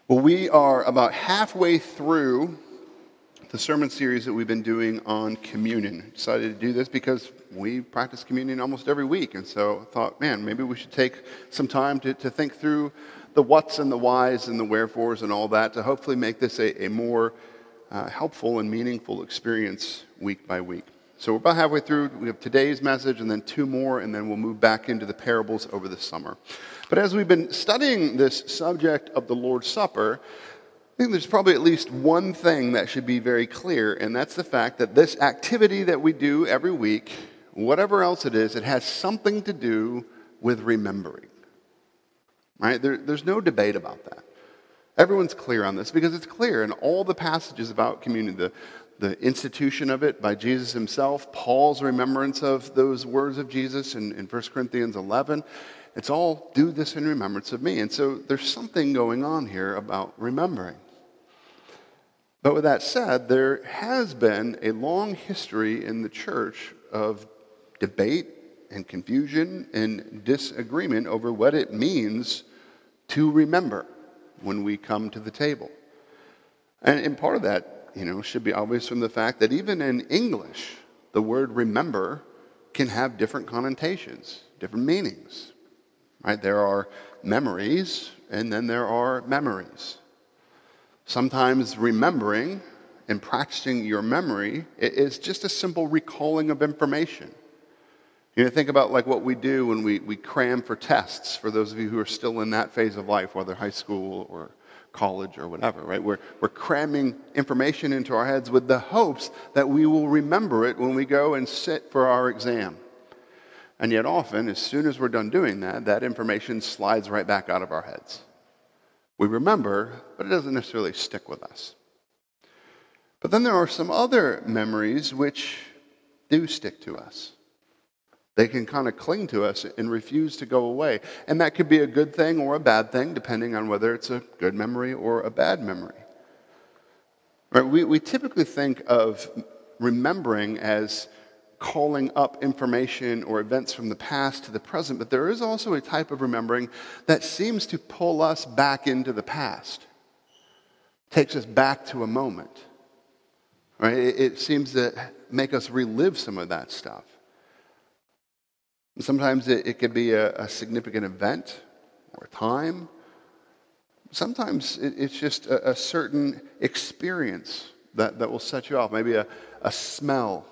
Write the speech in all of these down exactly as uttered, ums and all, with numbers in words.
Well, we are about halfway through the sermon series that we've been doing on communion. Decided to do this because we practice communion almost every week, and so I thought, man, maybe we should take some time to, to think through the whats and the whys and the wherefores and all that to hopefully make this a, a more uh, helpful and meaningful experience week by week. So we're about halfway through. We have today's message and then two more, and then we'll move back into the parables over the summer. But as we've been studying this subject of the Lord's Supper, I think there's probably at least one thing that should be very clear, and that's the fact that this activity that we do every week, whatever else it is, it has something to do with remembering. Right? There, there's no debate about that. Everyone's clear on this because it's clear in all the passages about communion, the, the institution of it by Jesus himself, Paul's remembrance of those words of Jesus in, in First Corinthians eleven. It's all, do this in remembrance of me. And so there's something going on here about remembering. But with that said, there has been a long history in the church of debate and confusion and disagreement over what it means to remember when we come to the table. And, and part of that, you know, should be obvious from the fact that even in English, the word remember can have different connotations, different meanings. Right? There are memories, and then there are memories. Sometimes remembering and practicing your memory is just a simple recalling of information. You know, think about like what we do when we, we cram for tests, for those of you who are still in that phase of life, whether high school or college or whatever, right? We're, we're cramming information into our heads with the hopes that we will remember it when we go and sit for our exam. And yet often, as soon as we're done doing that, that information slides right back out of our heads. We remember, but it doesn't necessarily stick with us. But then there are some other memories which do stick to us. They can kind of cling to us and refuse to go away. And that could be a good thing or a bad thing, depending on whether it's a good memory or a bad memory. Right? We, we typically think of remembering as calling up information or events from the past to the present, but there is also a type of remembering that seems to pull us back into the past, takes us back to a moment. Right? It, it seems to make us relive some of that stuff. And sometimes it, it could be a, a significant event or time. Sometimes it, it's just a, a certain experience that, that will set you off, maybe a, a smell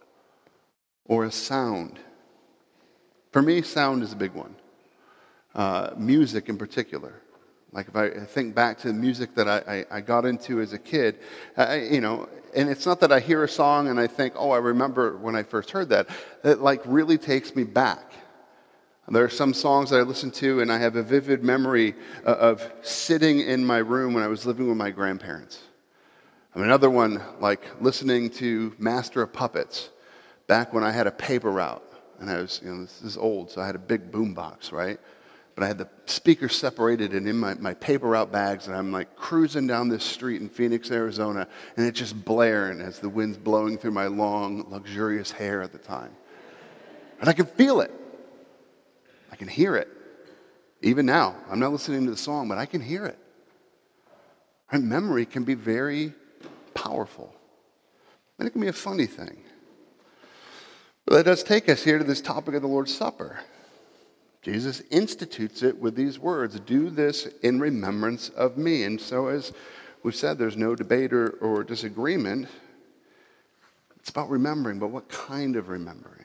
or a sound. For me, sound is a big one. Uh, music in particular. Like if I think back to the music that I, I, I got into as a kid, I, you know, and it's not that I hear a song and I think, oh, I remember when I first heard that. It like really takes me back. There are some songs that I listen to and I have a vivid memory of sitting in my room when I was living with my grandparents. I mean, another one, like listening to Master of Puppets. Back when I had a paper route, and I was, you know, this is old, so I had a big boom box, right? But I had the speakers separated and in my, my paper route bags, and I'm like cruising down this street in Phoenix, Arizona, and it's just blaring as the wind's blowing through my long, luxurious hair at the time. And I can feel it. I can hear it. Even now, I'm not listening to the song, but I can hear it. And memory can be very powerful. And it can be a funny thing. But that does take us here to this topic of the Lord's Supper. Jesus institutes it with these words, do this in remembrance of me. And so as we've said, there's no debate or, or disagreement. It's about remembering, but what kind of remembering?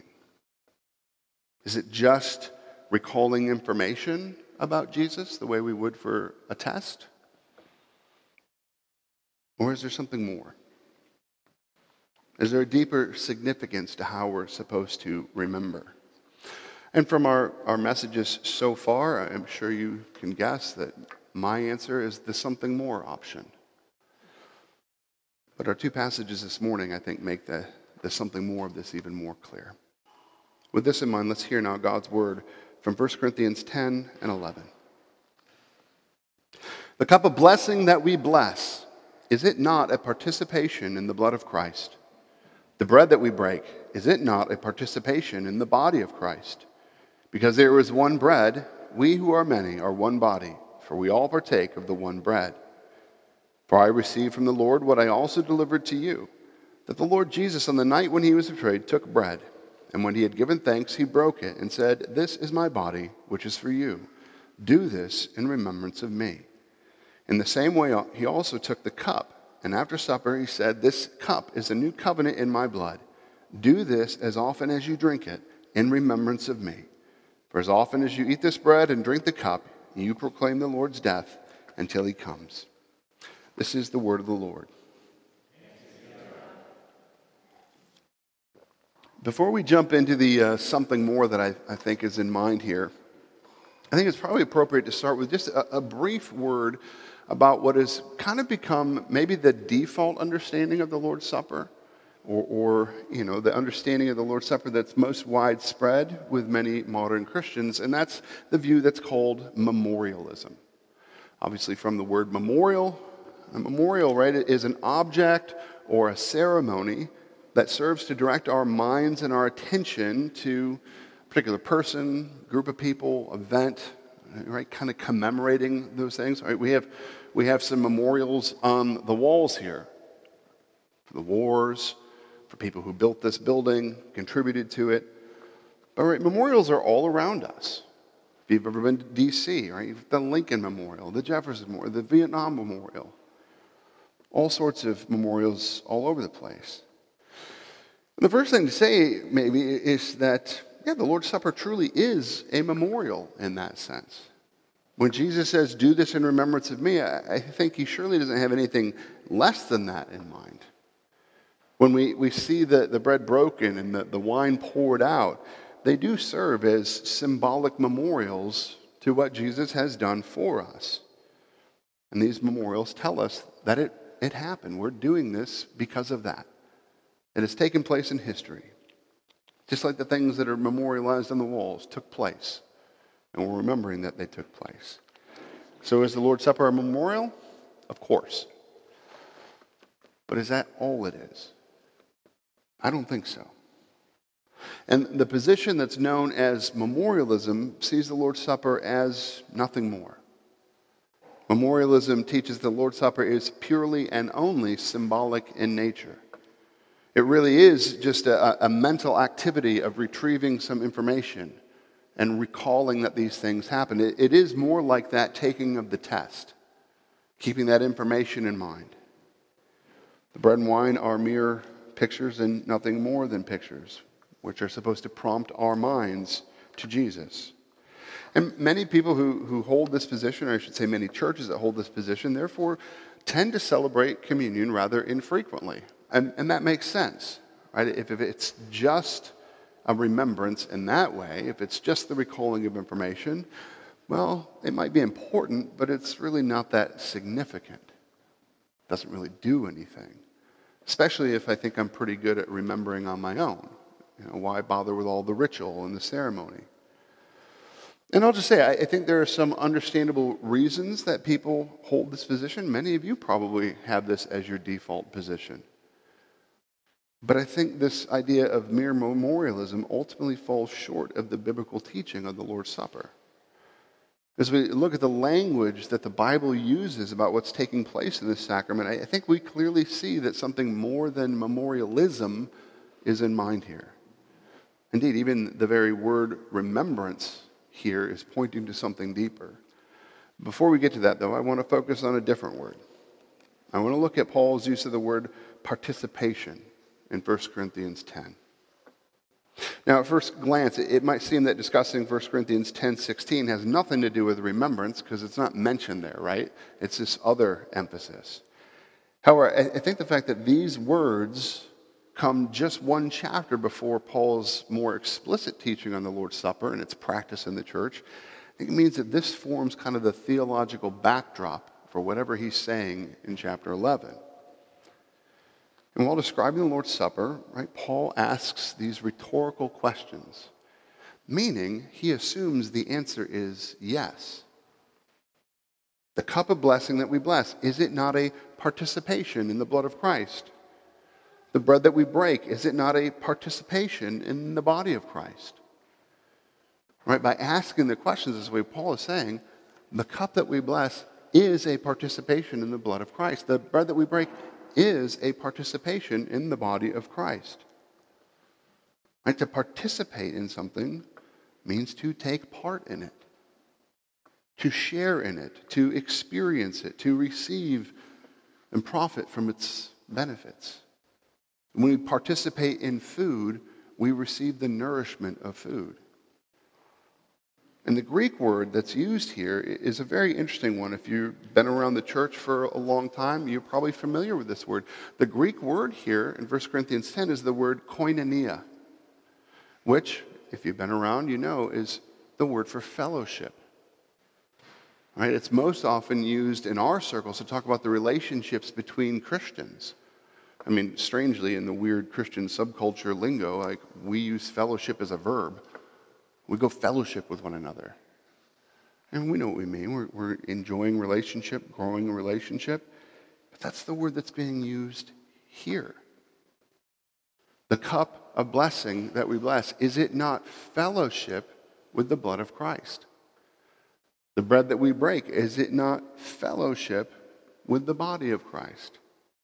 Is it just recalling information about Jesus the way we would for a test? Or is there something more? Is there a deeper significance to how we're supposed to remember? And from our, our messages so far, I'm sure you can guess that my answer is the something more option. But our two passages this morning, I think, make the, the something more of this even more clear. With this in mind, let's hear now God's word from First Corinthians ten and eleven. The cup of blessing that we bless, is it not a participation in the blood of Christ? The bread that we break, is it not a participation in the body of Christ? Because there is one bread, we who are many are one body, for we all partake of the one bread. For I received from the Lord what I also delivered to you, that the Lord Jesus on the night when he was betrayed took bread, and when he had given thanks, he broke it and said, "This is my body, which is for you. Do this in remembrance of me." In the same way, he also took the cup, and after supper he said, "This cup is a new covenant in my blood. Do this as often as you drink it in remembrance of me. For as often as you eat this bread and drink the cup, you proclaim the Lord's death until he comes." This is the word of the Lord. Before we jump into the uh, something more that I, I think is in mind here, I think it's probably appropriate to start with just a, a brief word about what has kind of become maybe the default understanding of the Lord's Supper, or, or you know, the understanding of the Lord's Supper that's most widespread with many modern Christians, and that's the view that's called memorialism. Obviously from the word memorial, a memorial, right, is an object or a ceremony that serves to direct our minds and our attention to a particular person, group of people, event, right, kind of commemorating those things. Right? We have we have some memorials on the walls here for the wars, for people who built this building, contributed to it. But right, memorials are all around us. If you've ever been to D C, right, the Lincoln Memorial, the Jefferson Memorial, the Vietnam Memorial, all sorts of memorials all over the place. The first thing to say, maybe, is that, yeah, the Lord's Supper truly is a memorial in that sense. When Jesus says, "Do this in remembrance of me," I, I think he surely doesn't have anything less than that in mind. When we, we see the, the bread broken and the, the wine poured out, they do serve as symbolic memorials to what Jesus has done for us. And these memorials tell us that it, it happened. We're doing this because of that. It has taken place in history. Just like the things that are memorialized on the walls took place. And we're remembering that they took place. So is the Lord's Supper a memorial? Of course. But is that all it is? I don't think so. And the position that's known as memorialism sees the Lord's Supper as nothing more. Memorialism teaches the Lord's Supper is purely and only symbolic in nature. It really is just a, a mental activity of retrieving some information and recalling that these things happened. It, it is more like that taking of the test, keeping that information in mind. The bread and wine are mere pictures and nothing more than pictures, which are supposed to prompt our minds to Jesus. And many people who, who hold this position, or I should say many churches that hold this position, therefore tend to celebrate communion rather infrequently. And, and that makes sense, right? If, if it's just a remembrance in that way, if it's just the recalling of information, well, it might be important, but it's really not that significant. It doesn't really do anything, especially if I think I'm pretty good at remembering on my own. You know, why bother with all the ritual and the ceremony? And I'll just say, I, I think there are some understandable reasons that people hold this position. Many of you probably have this as your default position. But I think this idea of mere memorialism ultimately falls short of the biblical teaching of the Lord's Supper. As we look at the language that the Bible uses about what's taking place in this sacrament, I think we clearly see that something more than memorialism is in mind here. Indeed, even the very word remembrance here is pointing to something deeper. Before we get to that, though, I want to focus on a different word. I want to look at Paul's use of the word participation in First Corinthians ten. Now, at first glance, it might seem that discussing First Corinthians ten sixteen has nothing to do with remembrance because it's not mentioned there, right? It's this other emphasis. However, I think the fact that these words come just one chapter before Paul's more explicit teaching on the Lord's Supper and its practice in the church, I think it means that this forms kind of the theological backdrop for whatever he's saying in chapter eleven. And while describing the Lord's Supper, right, Paul asks these rhetorical questions, meaning he assumes the answer is yes. The cup of blessing that we bless, is it not a participation in the blood of Christ? The bread that we break, is it not a participation in the body of Christ? Right, by asking the questions this way, Paul is saying, the cup that we bless, is a participation in the blood of Christ. The bread that we break is a participation in the body of Christ. Right? To participate in something means to take part in it, to share in it, to experience it, to receive and profit from its benefits. When we participate in food, we receive the nourishment of food. And the Greek word that's used here is a very interesting one. If you've been around the church for a long time, you're probably familiar with this word. The Greek word here in First Corinthians ten is the word koinonia, which, if you've been around, you know, is the word for fellowship. Right? It's most often used in our circles to talk about the relationships between Christians. I mean, strangely, in the weird Christian subculture lingo, like we use fellowship as a verb. We go fellowship with one another. And we know what we mean. We're, we're enjoying relationship, growing a relationship. But that's the word that's being used here. The cup of blessing that we bless, is it not fellowship with the blood of Christ? The bread that we break, is it not fellowship with the body of Christ?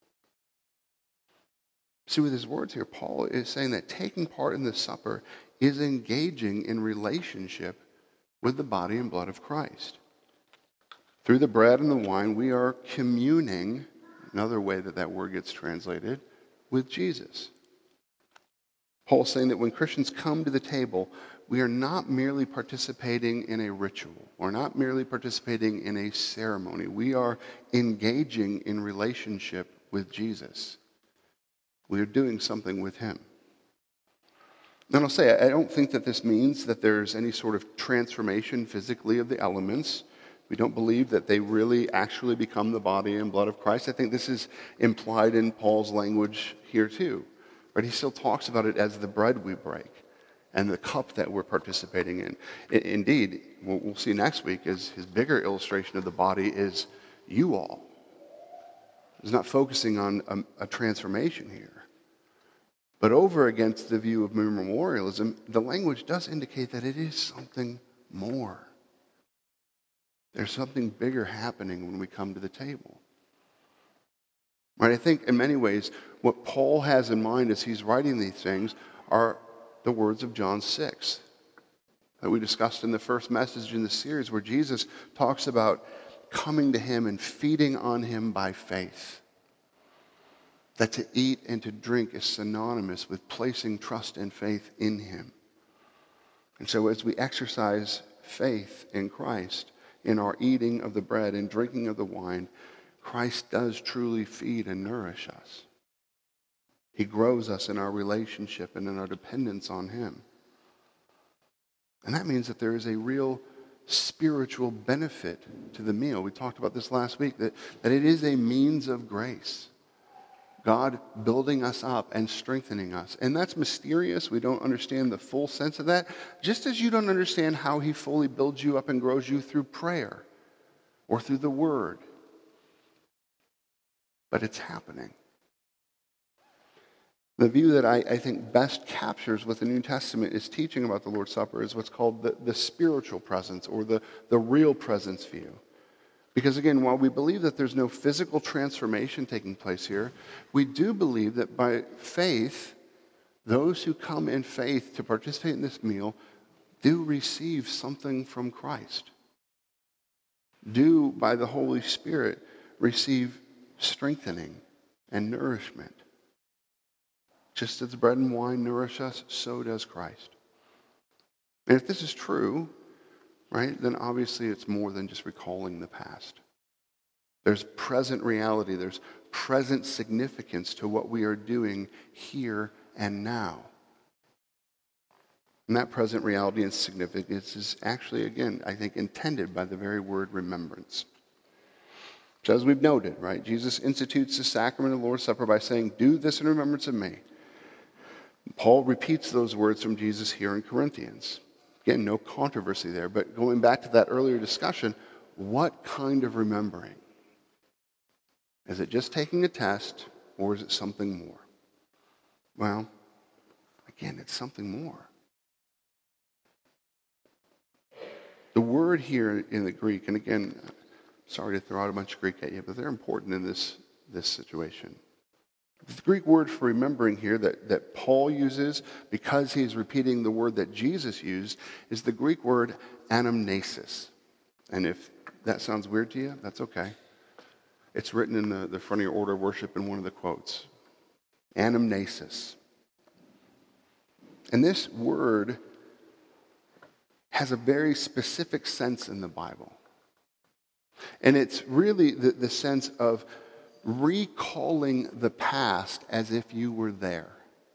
See, with his words here, Paul is saying that taking part in the supper is engaging in relationship with the body and blood of Christ. Through the bread and the wine, we are communing, another way that that word gets translated, with Jesus. Paul's saying that when Christians come to the table, we are not merely participating in a ritual. We're not merely participating in a ceremony. We are engaging in relationship with Jesus. We are doing something with him. And I'll say, I don't think that this means that there's any sort of transformation physically of the elements. We don't believe that they really actually become the body and blood of Christ. I think this is implied in Paul's language here too. But he still talks about it as the bread we break and the cup that we're participating in. Indeed, what we'll see next week is his bigger illustration of the body is you all. He's not focusing on a, a transformation here. But over against the view of memorialism, the language does indicate that it is something more. There's something bigger happening when we come to the table. Right? I think in many ways, what Paul has in mind as he's writing these things are the words of John six that we discussed in the first message in the series, where Jesus talks about coming to him and feeding on him by faith. That to eat and to drink is synonymous with placing trust and faith in him. And so as we exercise faith in Christ, in our eating of the bread and drinking of the wine, Christ does truly feed and nourish us. He grows us in our relationship and in our dependence on him. And that means that there is a real spiritual benefit to the meal. We talked about this last week, that, that it is a means of grace. God building us up and strengthening us. And that's mysterious. We don't understand the full sense of that. Just as you don't understand how he fully builds you up and grows you through prayer or through the word. But it's happening. The view that I, I think best captures what the New Testament is teaching about the Lord's Supper is what's called the, the spiritual presence or the, the real presence view. Because again, while we believe that there's no physical transformation taking place here, we do believe that by faith, those who come in faith to participate in this meal do receive something from Christ. Do, by the Holy Spirit, receive strengthening and nourishment. Just as the bread and wine nourish us, so does Christ. And if this is true, right, then obviously it's more than just recalling the past. There's present reality. There's present significance to what we are doing here and now. And that present reality and significance is actually, again, I think, intended by the very word remembrance. So as we've noted, right, Jesus institutes the sacrament of the Lord's Supper by saying, "Do this in remembrance of me." Paul repeats those words from Jesus here in Corinthians. Again, no controversy there, but going back to that earlier discussion, what kind of remembering? Is it just taking a test, or is it something more? Well, again, it's something more. The word here in the Greek, and again, Sorry to throw out a bunch of Greek at you, but they're important in this, this situation. The Greek word for remembering here that, that Paul uses, because he's repeating the word that Jesus used, is the Greek word anamnesis. And if that sounds weird to you, that's okay. It's written in the, the front of your order of worship in one of the quotes. Anamnesis. And this word has a very specific sense in the Bible. And it's really the, the sense of recalling the past as if you were there.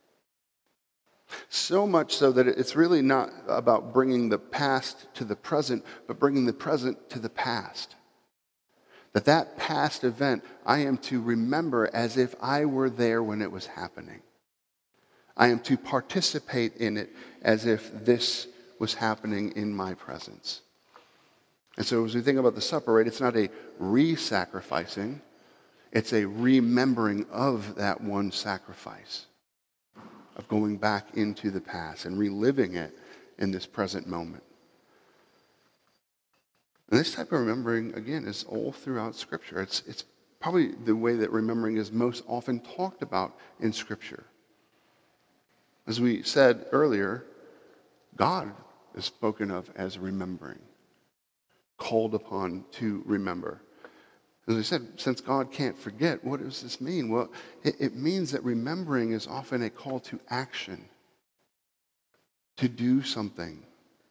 So much so that it's really not about bringing the past to the present, but bringing the present to the past. That that past event, I am to remember as if I were there when it was happening. I am to participate in it as if this was happening in my presence. And so as we think about the supper, right, it's not a re-sacrificing, it's a remembering of that one sacrifice, of going back into the past and reliving it in this present moment. And this type of remembering, again, is all throughout Scripture. It's, it's probably the way that remembering is most often talked about in Scripture. As we said earlier, God is spoken of as remembering, called upon to remember. As I said, since God can't forget, what does this mean? Well, it, it means that remembering is often a call to action, to do something.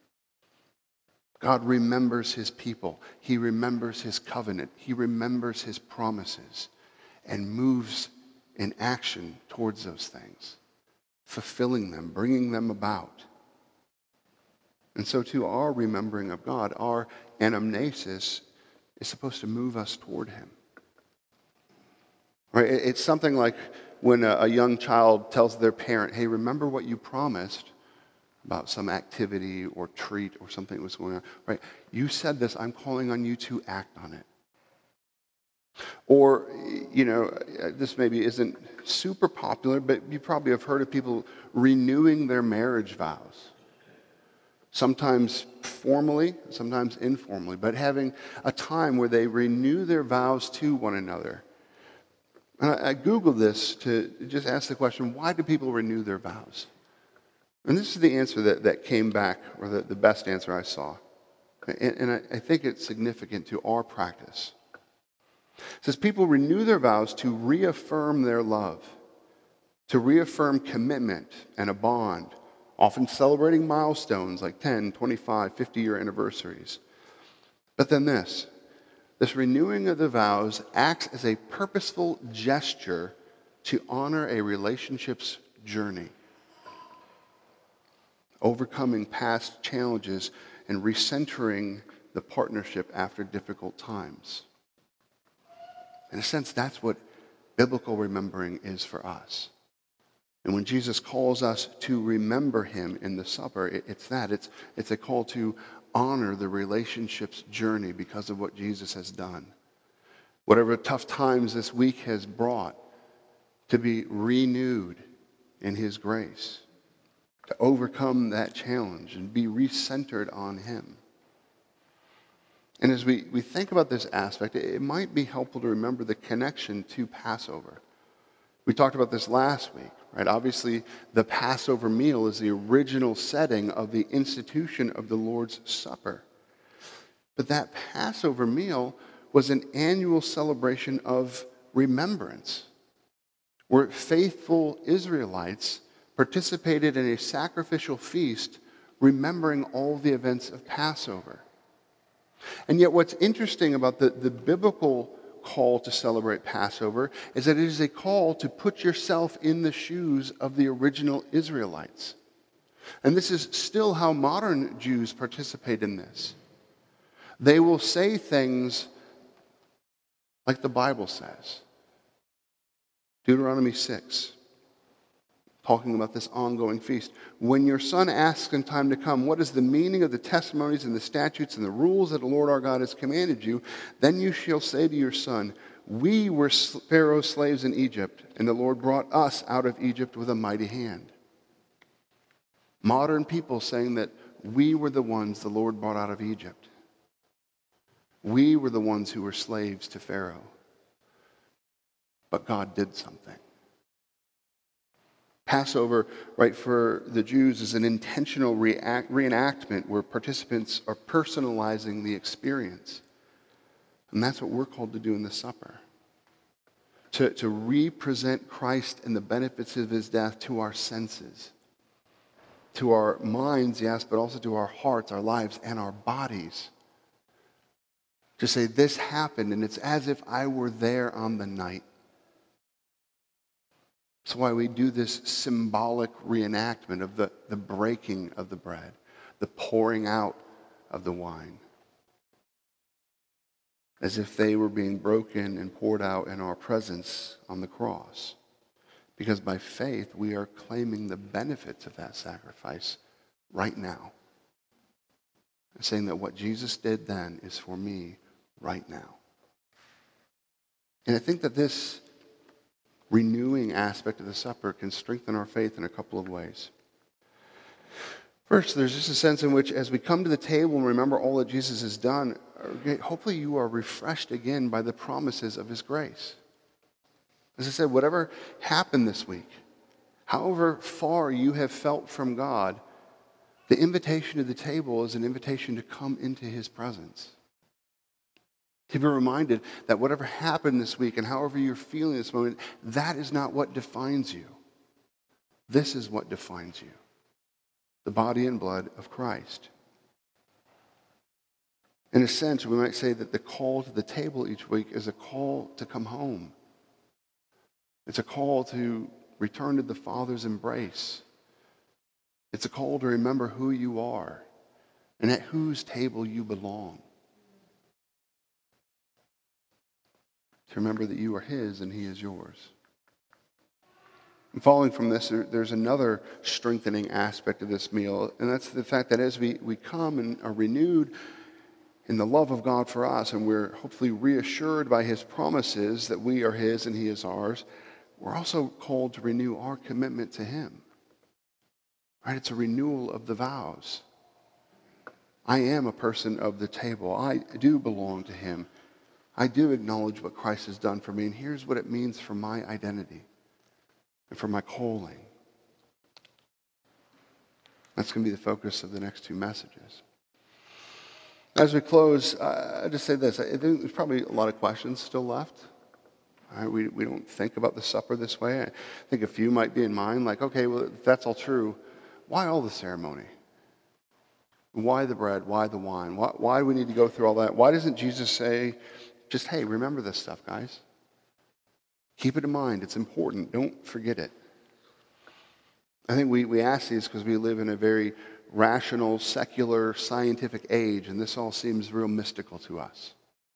God remembers his people. He remembers his covenant. He remembers his promises and moves in action towards those things, fulfilling them, bringing them about. And so to our remembering of God, our anamnesis is supposed to move us toward him. Right? It's something like when a, a young child tells their parent, hey, remember what you promised about some activity or treat or something that was going on. Right? You said this, I'm calling on you to act on it. Or, you know, this maybe isn't super popular, but you probably have heard of people renewing their marriage vows. Sometimes formally, sometimes informally, but having a time where they renew their vows to one another. And I, I Googled this to just ask the question, why do people renew their vows? And this is the answer that, that came back, or the, the best answer I saw. And, and I, I think it's significant to our practice. It says people renew their vows to reaffirm their love, to reaffirm commitment and a bond, often celebrating milestones like ten, twenty-five, fifty-year anniversaries. But then this, this renewing of the vows acts as a purposeful gesture to honor a relationship's journey, overcoming past challenges and recentering the partnership after difficult times. In a sense, that's what biblical remembering is for us. And when Jesus calls us to remember him in the supper, it, it's that. It's, it's a call to honor the relationship's journey because of what Jesus has done. Whatever tough times this week has brought, to be renewed in his grace, to overcome that challenge and be recentered on him. And as we, we think about this aspect, it, it might be helpful to remember the connection to Passover. We talked about this last week, right? Obviously, the Passover meal is the original setting of the institution of the Lord's Supper. But that Passover meal was an annual celebration of remembrance, where faithful Israelites participated in a sacrificial feast, remembering all the events of Passover. And yet what's interesting about the, the biblical call to celebrate Passover is that it is a call to put yourself in the shoes of the original Israelites. And this is still how modern Jews participate in this. They will say things like the Bible says. Deuteronomy six, talking about this ongoing feast. When your son asks in time to come, what is the meaning of the testimonies and the statutes and the rules that the Lord our God has commanded you, then you shall say to your son, we were Pharaoh's slaves in Egypt, and the Lord brought us out of Egypt with a mighty hand. Modern people saying that we were the ones the Lord brought out of Egypt. We were the ones who were slaves to Pharaoh. But God did something. Passover, right, for the Jews is an intentional react, reenactment where participants are personalizing the experience. And that's what we're called to do in the supper. To, to represent Christ and the benefits of his death to our senses. To our minds, yes, but also to our hearts, our lives, and our bodies. To say, this happened, and it's as if I were there on the night. That's why we do this symbolic reenactment of the, the breaking of the bread, the pouring out of the wine, as if they were being broken and poured out in our presence on the cross. Because by faith, we are claiming the benefits of that sacrifice right now. And saying that what Jesus did then is for me right now. And I think that this renewing aspect of the supper can strengthen our faith in a couple of ways. First, there's just a sense in which as we come to the table and remember all that Jesus has done, hopefully you are refreshed again by the promises of his grace. As I said, whatever happened this week, however far you have felt from God, the invitation to the table is an invitation to come into his presence. To be reminded that whatever happened this week and however you're feeling this moment, that is not what defines you. This is what defines you. The body and blood of Christ. In a sense, we might say that the call to the table each week is a call to come home. It's a call to return to the Father's embrace. It's a call to remember who you are and at whose table you belong. To remember that you are his and he is yours. And following from this, there, there's another strengthening aspect of this meal, and that's the fact that as we, we come and are renewed in the love of God for us, and we're hopefully reassured by his promises that we are his and he is ours, we're also called to renew our commitment to him. Right? It's a renewal of the vows. I am a person of the table. I do belong to him. I do acknowledge what Christ has done for me, and here's what it means for my identity and for my calling. That's going to be the focus of the next two messages. As we close, uh, I just say this. I think there's probably a lot of questions still left. All right, we, we don't think about the supper this way. I think a few might be in mind, like, okay, well, if that's all true, why all the ceremony? Why the bread? Why the wine? Why, why do we need to go through all that? Why doesn't Jesus say, just, hey, remember this stuff, guys. Keep it in mind. It's important. Don't forget it. I think we, we ask these because we live in a very rational, secular, scientific age, and this all seems real mystical to us.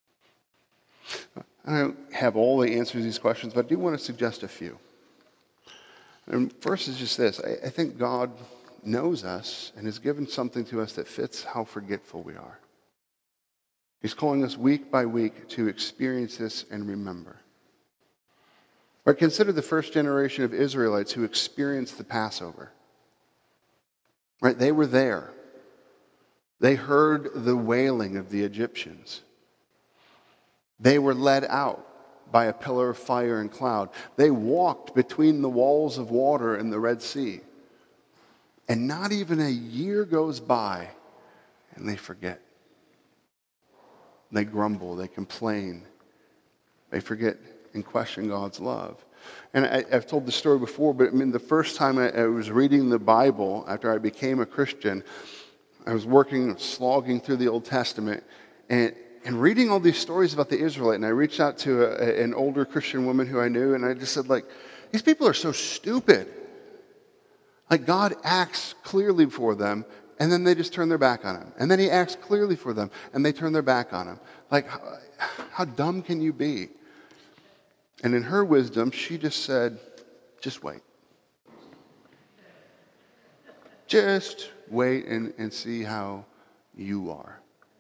I don't have all the answers to these questions, but I do want to suggest a few. And first is just this. I, I think God knows us and has given something to us that fits how forgetful we are. He's calling us week by week to experience this and remember. Right, consider the first generation of Israelites who experienced the Passover. Right, they were there. They heard the wailing of the Egyptians. They were led out by a pillar of fire and cloud. They walked between the walls of water in the Red Sea. And not even a year goes by and they forget. They grumble, they complain, they forget and question God's love. And I, I've told the story before, but I mean, the first time I, I was reading the Bible after I became a Christian, I was working, slogging through the Old Testament, and, and reading all these stories about the Israelite. And I reached out to a, an older Christian woman who I knew, and I just said, like, these people are so stupid. Like, God acts clearly for them, and then they just turn their back on him. And then he acts clearly for them, and they turn their back on him. Like, how, how dumb can you be? And in her wisdom, she just said, just wait. Just wait and, and see how you are.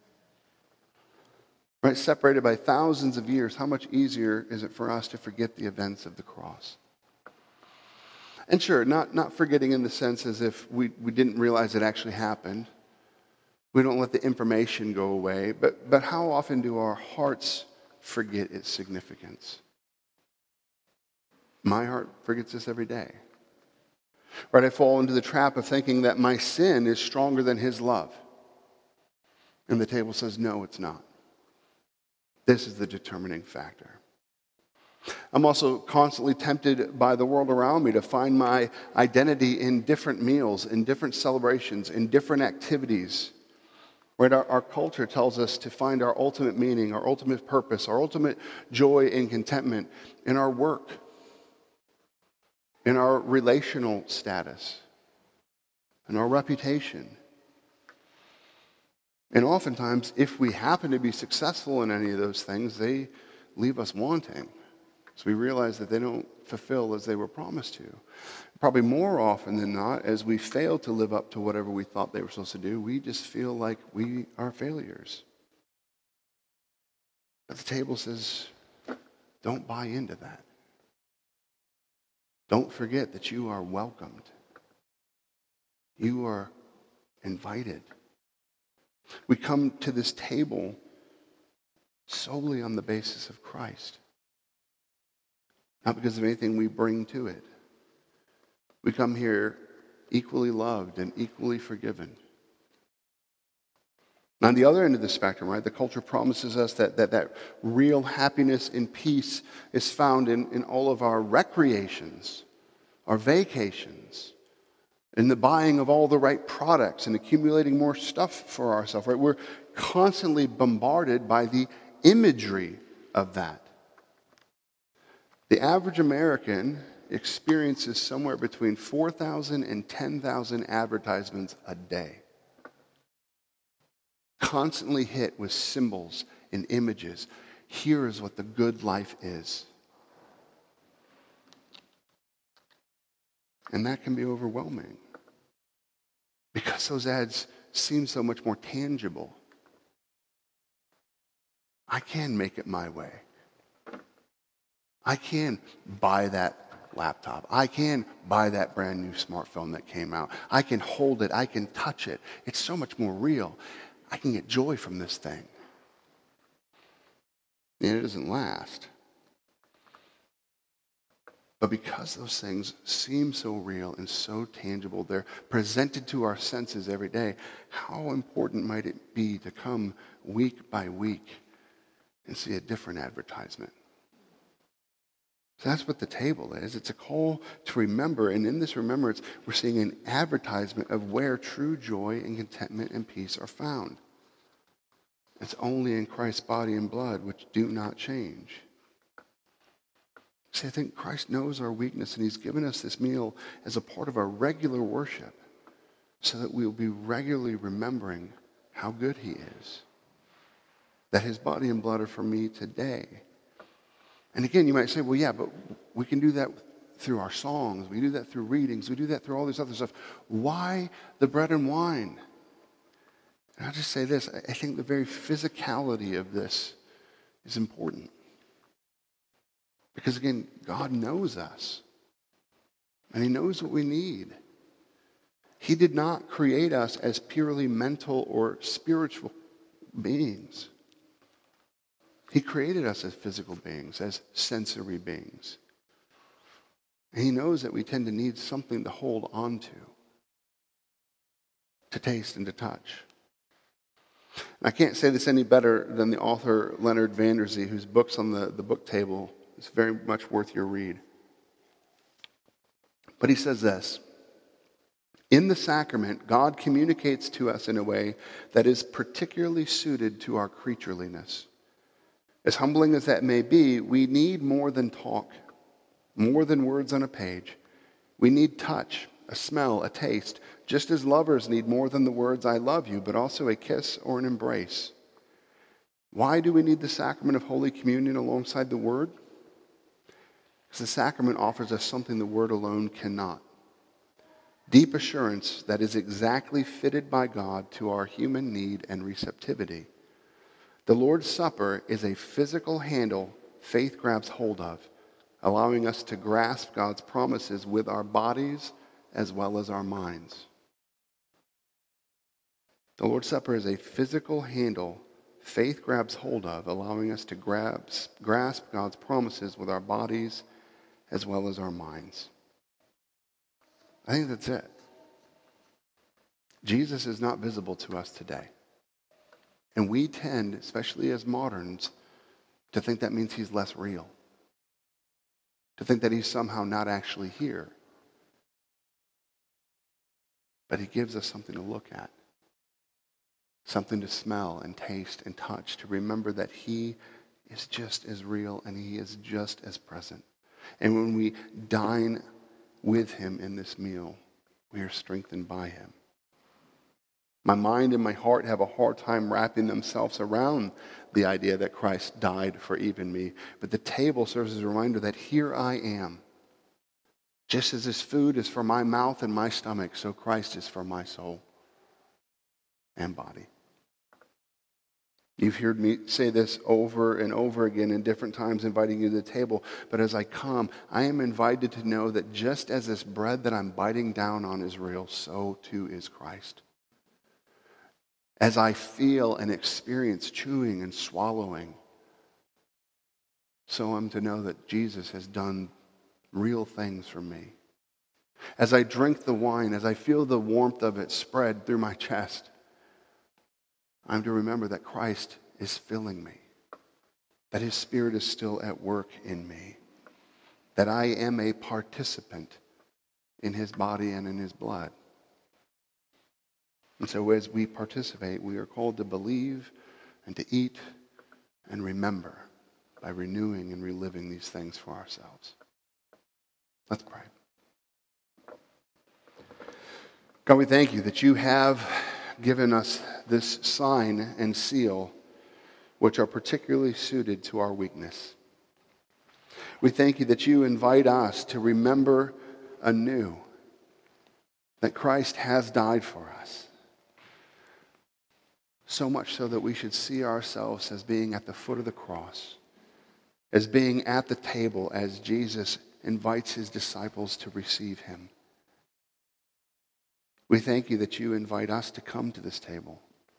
Right? Separated by thousands of years, how much easier is it for us to forget the events of the cross? And sure, not, not forgetting in the sense as if we, we didn't realize it actually happened, We don't let the information go away, but, but how often do our hearts forget its significance? My heart forgets this every day. Right, I fall into the trap of thinking that my sin is stronger than his love. And the table says, no, it's not. This is the determining factor. I'm also constantly tempted by the world around me to find my identity in different meals, in different celebrations, in different activities. Right, our, our culture tells us to find our ultimate meaning, our ultimate purpose, our ultimate joy and contentment in our work, in our relational status, in our reputation. And oftentimes, if we happen to be successful in any of those things, they leave us wanting. So we realize that they don't fulfill as they were promised to. Probably more often than not, as we fail to live up to whatever we thought they were supposed to do, we just feel like we are failures. But the table says, don't buy into that. Don't forget that you are welcomed. You are invited. We come to this table solely on the basis of Christ, not because of anything we bring to it. We come here equally loved and equally forgiven. Now, on the other end of the spectrum, right, the culture promises us that that, that real happiness and peace is found in, in all of our recreations, our vacations, in the buying of all the right products and accumulating more stuff for ourselves. Right? We're constantly bombarded by the imagery of that. The average American experiences somewhere between four thousand and ten thousand advertisements a day. Constantly hit with symbols and images. Here is what the good life is. And that can be overwhelming because those ads seem so much more tangible. I can make it my way. I can buy that laptop. I can buy that brand new smartphone that came out. I can hold it. I can touch it. It's so much more real. I can get joy from this thing. And it doesn't last. But because those things seem so real and so tangible, they're presented to our senses every day, how important might it be to come week by week and see a different advertisement? So that's what the table is. It's a call to remember, and in this remembrance, we're seeing an advertisement of where true joy and contentment and peace are found. It's only in Christ's body and blood, which do not change. See, I think Christ knows our weakness, and he's given us this meal as a part of our regular worship so that we'll be regularly remembering how good he is, that his body and blood are for me today. And again, you might say, well, yeah, but we can do that through our songs. We do that through readings. We do that through all this other stuff. Why the bread and wine? And I'll just say this. I think the very physicality of this is important. Because again, God knows us. And he knows what we need. He did not create us as purely mental or spiritual beings. He created us as physical beings, as sensory beings. And he knows that we tend to need something to hold on to, to taste and to touch. And I can't say this any better than the author Leonard Vanderzee, whose book's on the, the book table. It's very much worth your read. But he says this: in the sacrament, God communicates to us in a way that is particularly suited to our creatureliness. As humbling as that may be, we need more than talk, more than words on a page. We need touch, a smell, a taste, just as lovers need more than the words "I love you," but also a kiss or an embrace. Why do we need the sacrament of Holy Communion alongside the Word? Because the sacrament offers us something the Word alone cannot. Deep assurance that is exactly fitted by God to our human need and receptivity. The Lord's Supper is a physical handle faith grabs hold of, allowing us to grasp God's promises with our bodies as well as our minds. The Lord's Supper is a physical handle faith grabs hold of, allowing us to grasp, grasp God's promises with our bodies as well as our minds. I think that's it. Jesus is not visible to us today. And we tend, especially as moderns, to think that means he's less real. To think that he's somehow not actually here. But he gives us something to look at. Something to smell and taste and touch. To remember that he is just as real and he is just as present. And when we dine with him in this meal, we are strengthened by him. My mind and my heart have a hard time wrapping themselves around the idea that Christ died for even me. But the table serves as a reminder that here I am. Just as this food is for my mouth and my stomach, so Christ is for my soul and body. You've heard me say this over and over again in different times, inviting you to the table. But as I come, I am invited to know that just as this bread that I'm biting down on is real, so too is Christ. As I feel and experience chewing and swallowing, so I'm to know that Jesus has done real things for me. As I drink the wine, as I feel the warmth of it spread through my chest, I'm to remember that Christ is filling me, that his Spirit is still at work in me, that I am a participant in his body and in his blood. And so as we participate, we are called to believe and to eat and remember by renewing and reliving these things for ourselves. Let's pray. God, we thank you that you have given us this sign and seal which are particularly suited to our weakness. We thank you that you invite us to remember anew that Christ has died for us. So much so that we should see ourselves as being at the foot of the cross, as being at the table as Jesus invites his disciples to receive him. We thank you that you invite us to come to this table,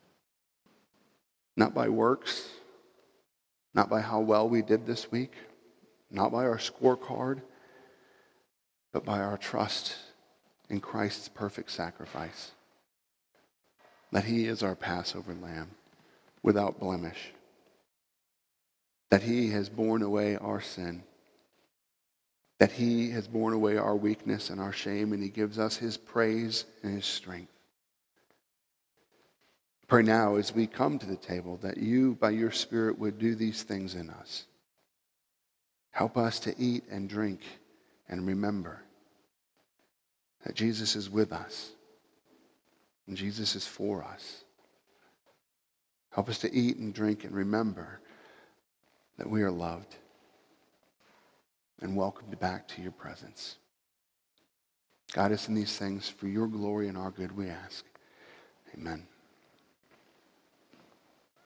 not by works, not by how well we did this week, not by our scorecard, but by our trust in Christ's perfect sacrifice. That he is our Passover lamb without blemish. That he has borne away our sin. That he has borne away our weakness and our shame, and he gives us his praise and his strength. Pray now as we come to the table that you, by your Spirit, would do these things in us. Help us to eat and drink and remember that Jesus is with us. And Jesus is for us. Help us to eat and drink and remember that we are loved and welcomed back to your presence. Guide us in these things for your glory and our good, we ask. Amen.